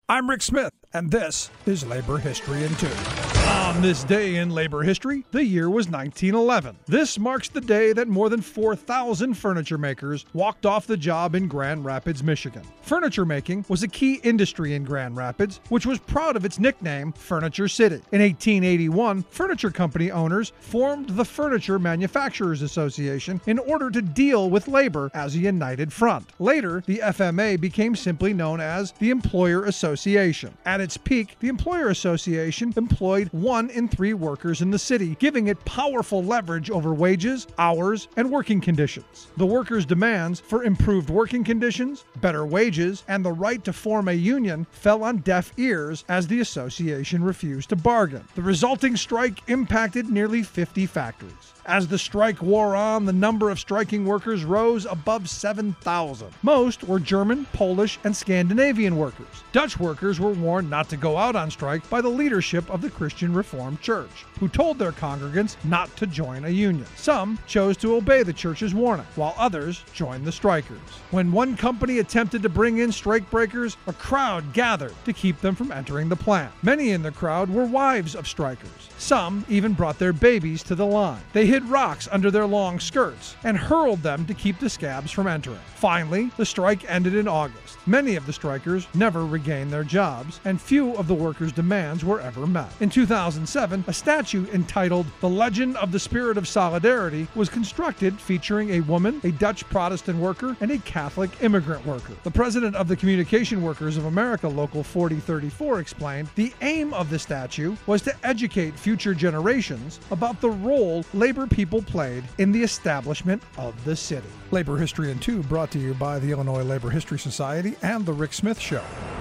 I'm Rick Smith, and this is Labor History in 2. On this day in labor history, the year was 1911. This marks the day that more than 4,000 furniture makers walked off the job in Grand Rapids, Michigan. Furniture making was a key industry in Grand Rapids, which was proud of its nickname, Furniture City. In 1881, furniture company owners formed the Furniture Manufacturers Association in order to deal with labor as a united front. Later, the FMA became simply known as the Employer Association. At its peak, the Employer Association employed 1 in 3 workers in the city, giving it powerful leverage over wages, hours, and working conditions. The workers' demands for improved working conditions, better wages, and the right to form a union fell on deaf ears as the association refused to bargain. The resulting strike impacted nearly 50 factories. As the strike wore on, the number of striking workers rose above 7,000. Most were German, Polish, and Scandinavian workers. Dutch workers were warned not to go out on strike by the leadership of the Christian Reformed Church, who told their congregants not to join a union. Some chose to obey the church's warning, while others joined the strikers. When one company attempted to bring in strike breakers, a crowd gathered to keep them from entering the plant. Many in the crowd were wives of strikers. Some even brought their babies to the line. They hid rocks under their long skirts and hurled them to keep the scabs from entering. Finally, the strike ended in August. Many of the strikers never regained their jobs, and few of the workers' demands were ever met. In 2007, a statue entitled The Legend of the Spirit of Solidarity was constructed featuring a woman, a Dutch Protestant worker, and a Catholic immigrant worker. The president of the Communication Workers of America, Local 4034, explained, "The aim of the statue was to educate future generations about the role labor people played in the establishment of the city." Labor History in 2 brought to you by the Illinois Labor History Society and The Rick Smith Show.